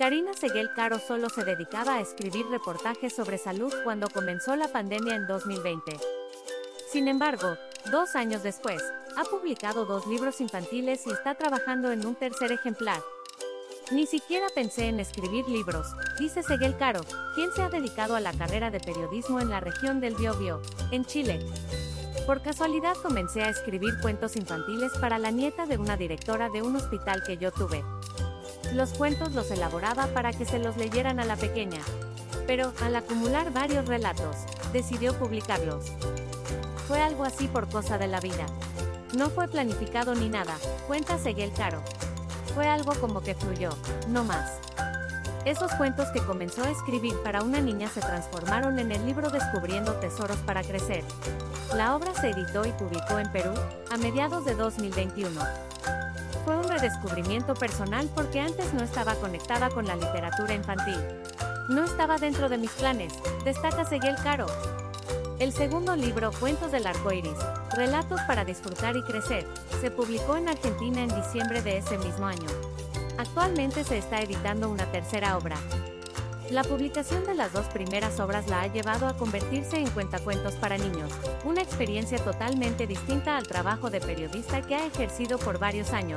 Karina Seguel Caro solo se dedicaba a escribir reportajes sobre salud cuando comenzó la pandemia en 2020. Sin embargo, 2 años después, ha publicado 2 libros infantiles y está trabajando en un tercer ejemplar. Ni siquiera pensé en escribir libros, dice Seguel Caro, quien se ha dedicado a la carrera de periodismo en la región del Biobío, en Chile. Por casualidad comencé a escribir cuentos infantiles para la nieta de una directora de un hospital que yo tuve. Los cuentos los elaboraba para que se los leyeran a la pequeña. Pero, al acumular varios relatos, decidió publicarlos. Fue algo así por cosa de la vida. No fue planificado ni nada, cuenta Seguel Caro. Fue algo como que fluyó, no más. Esos cuentos que comenzó a escribir para una niña se transformaron en el libro Descubriendo Tesoros para Crecer. La obra se editó y publicó en Perú, a mediados de 2021. Fue un redescubrimiento personal porque antes no estaba conectada con la literatura infantil. No estaba dentro de mis planes, destaca Seguel Caro. El segundo libro, Cuentos del Arcoíris, Relatos para Disfrutar y Crecer, se publicó en Argentina en diciembre de ese mismo año. Actualmente se está editando una tercera obra. La publicación de las 2 primeras obras la ha llevado a convertirse en cuentacuentos para niños, una experiencia totalmente distinta al trabajo de periodista que ha ejercido por varios años.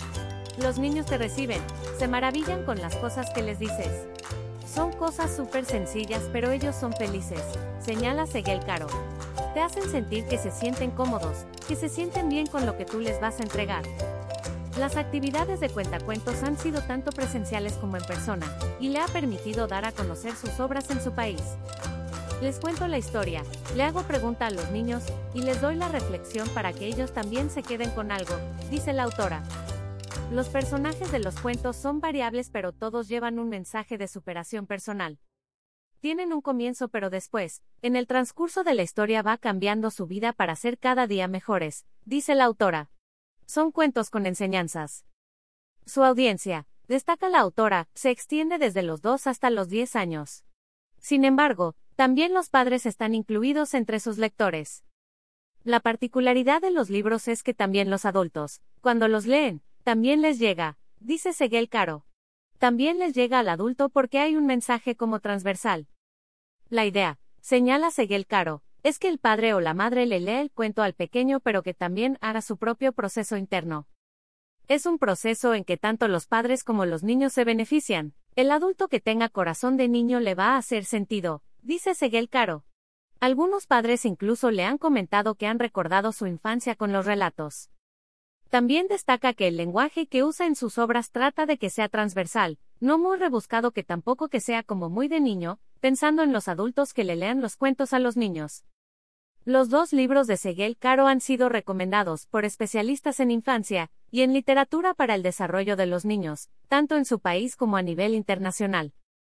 Los niños te reciben, se maravillan con las cosas que les dices. Son cosas súper sencillas pero ellos son felices, señala Seguel Caro. Te hacen sentir que se sienten cómodos, que se sienten bien con lo que tú les vas a entregar. Las actividades de cuentacuentos han sido tanto presenciales como en persona, y le ha permitido dar a conocer sus obras en su país. Les cuento la historia, le hago pregunta a los niños, y les doy la reflexión para que ellos también se queden con algo, dice la autora. Los personajes de los cuentos son variables pero todos llevan un mensaje de superación personal. Tienen un comienzo pero después, en el transcurso de la historia va cambiando su vida para ser cada día mejores, dice la autora. Son cuentos con enseñanzas. Su audiencia, destaca la autora, se extiende desde los 2 hasta los 10 años. Sin embargo, también los padres están incluidos entre sus lectores. La particularidad de los libros es que también los adultos, cuando los leen, también les llega, dice Seguel Caro. También les llega al adulto porque hay un mensaje como transversal. La idea, señala Seguel Caro, es que el padre o la madre le lea el cuento al pequeño pero que también haga su propio proceso interno. Es un proceso en que tanto los padres como los niños se benefician. El adulto que tenga corazón de niño le va a hacer sentido, dice Seguel Caro. Algunos padres incluso le han comentado que han recordado su infancia con los relatos. También destaca que el lenguaje que usa en sus obras trata de que sea transversal, no muy rebuscado que tampoco que sea como muy de niño, pensando en los adultos que le lean los cuentos a los niños. Los 2 libros de Seguel Caro han sido recomendados por especialistas en infancia y en literatura para el desarrollo de los niños, tanto en su país como a nivel internacional.